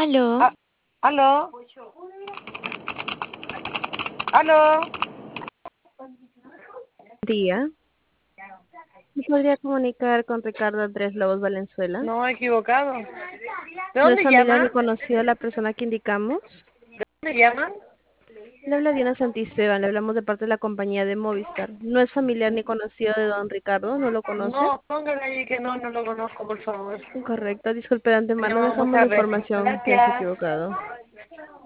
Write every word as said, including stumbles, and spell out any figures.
Aló, Ah, ¿aló? ¿Aló? Día. ¿Me podría comunicar con Ricardo Andrés Lobos Valenzuela? No, equivocado. ¿De ¿No es dónde familiar ni llama? conocido la persona que indicamos? ¿Dónde llaman? Le habla Diana Santisteban, le hablamos de parte de la compañía de Movistar. ¿No es familiar ni conocido de don Ricardo? ¿No lo conoce? No, póngale ahí que no, no lo conozco, por favor. Correcto, disculpe de antemano, No, dejamos la muchas veces. información que es Gracias. equivocado.